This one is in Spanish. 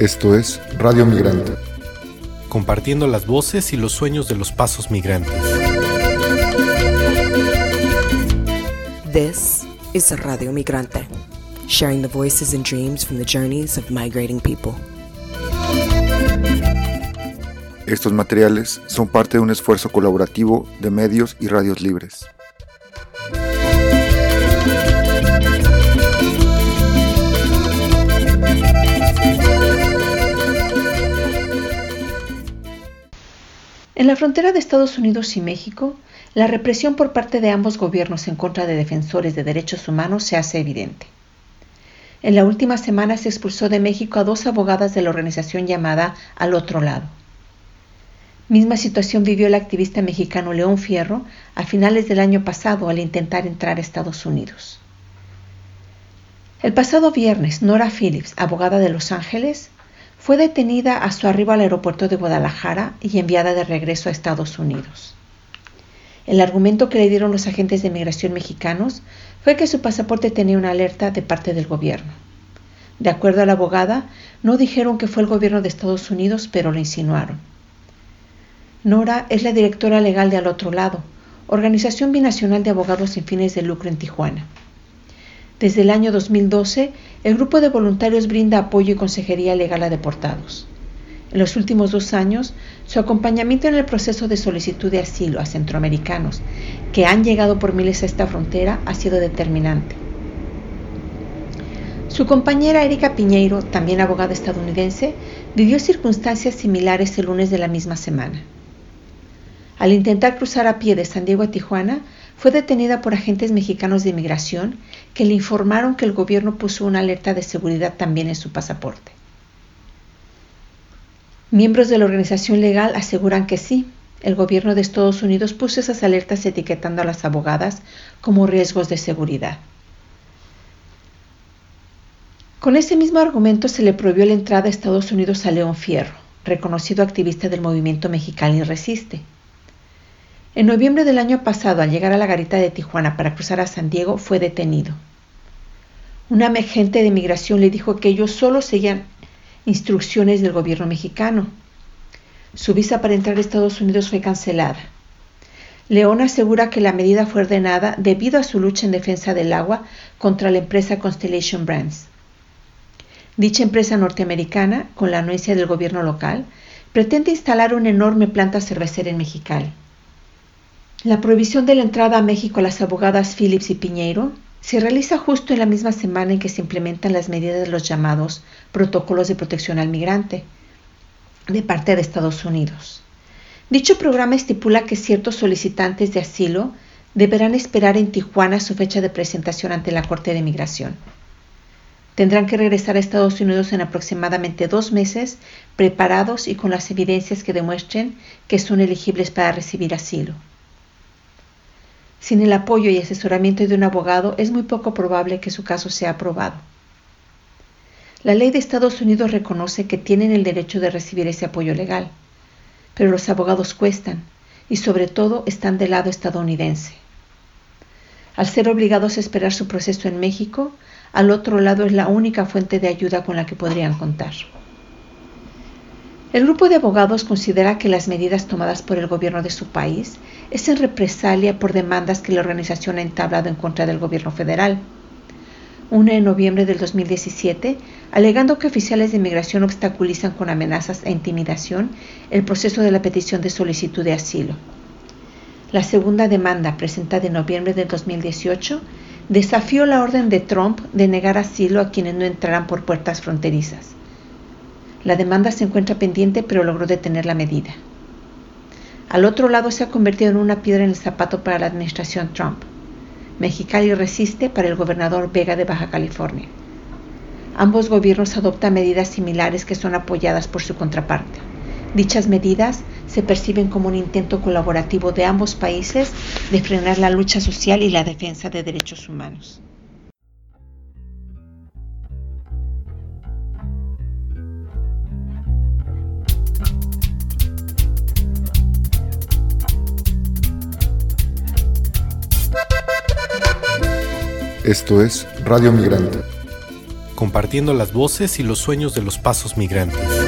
Esto es Radio Migrante. Compartiendo las voces y los sueños de los pasos migrantes. This is Radio Migrante, sharing the voices and dreams from the journeys of migrating people. Estos materiales son parte de un esfuerzo colaborativo de medios y radios libres. En la frontera de Estados Unidos y México, la represión por parte de ambos gobiernos en contra de defensores de derechos humanos se hace evidente. En la última semana se expulsó de México a 2 abogadas de la organización llamada Al Otro Lado. Misma situación vivió el activista mexicano León Fierro a finales del año pasado al intentar entrar a Estados Unidos. El pasado viernes, Nora Phillips, abogada de Los Ángeles, fue detenida a su arribo al aeropuerto de Guadalajara y enviada de regreso a Estados Unidos. El argumento que le dieron los agentes de migración mexicanos fue que su pasaporte tenía una alerta de parte del gobierno. De acuerdo a la abogada, no dijeron que fue el gobierno de Estados Unidos, pero lo insinuaron. Nora es la directora legal de Al Otro Lado, organización binacional de abogados sin fines de lucro en Tijuana. Desde el año 2012, el grupo de voluntarios brinda apoyo y consejería legal a deportados. En los últimos 2 años, su acompañamiento en el proceso de solicitud de asilo a centroamericanos que han llegado por miles a esta frontera ha sido determinante. Su compañera Erika Piñeiro, también abogada estadounidense, vivió circunstancias similares el lunes de la misma semana. Al intentar cruzar a pie de San Diego a Tijuana, fue detenida por agentes mexicanos de inmigración que le informaron que el gobierno puso una alerta de seguridad también en su pasaporte. Miembros de la organización legal aseguran que sí, el gobierno de Estados Unidos puso esas alertas etiquetando a las abogadas como riesgos de seguridad. Con ese mismo argumento se le prohibió la entrada a Estados Unidos a León Fierro, reconocido activista del movimiento Mexicali Resiste. En noviembre del año pasado, al llegar a la garita de Tijuana para cruzar a San Diego, fue detenido. Un agente de migración le dijo que ellos solo seguían instrucciones del gobierno mexicano. Su visa para entrar a Estados Unidos fue cancelada. León asegura que la medida fue ordenada debido a su lucha en defensa del agua contra la empresa Constellation Brands. Dicha empresa norteamericana, con la anuencia del gobierno local, pretende instalar una enorme planta cervecera en Mexicali. La prohibición de la entrada a México a las abogadas Phillips y Piñeiro se realiza justo en la misma semana en que se implementan las medidas de los llamados protocolos de protección al migrante de parte de Estados Unidos. Dicho programa estipula que ciertos solicitantes de asilo deberán esperar en Tijuana su fecha de presentación ante la Corte de Migración. Tendrán que regresar a Estados Unidos en aproximadamente 2 meses, preparados y con las evidencias que demuestren que son elegibles para recibir asilo. Sin el apoyo y asesoramiento de un abogado, es muy poco probable que su caso sea aprobado. La ley de Estados Unidos reconoce que tienen el derecho de recibir ese apoyo legal, pero los abogados cuestan y sobre todo están del lado estadounidense. Al ser obligados a esperar su proceso en México, Al Otro Lado es la única fuente de ayuda con la que podrían contar. El grupo de abogados considera que las medidas tomadas por el gobierno de su país es en represalia por demandas que la organización ha entablado en contra del gobierno federal. Una en noviembre del 2017, alegando que oficiales de inmigración obstaculizan con amenazas e intimidación el proceso de la petición de solicitud de asilo. La segunda demanda, presentada en noviembre del 2018, desafió la orden de Trump de negar asilo a quienes no entraran por puertas fronterizas. La demanda se encuentra pendiente, pero logró detener la medida. Al Otro Lado se ha convertido en una piedra en el zapato para la administración Trump. Mexicali Resiste para el gobernador Vega de Baja California. Ambos gobiernos adoptan medidas similares que son apoyadas por su contraparte. Dichas medidas se perciben como un intento colaborativo de ambos países de frenar la lucha social y la defensa de derechos humanos. Esto es Radio Migrante. compartiendo las voces y los sueños de los pasos migrantes.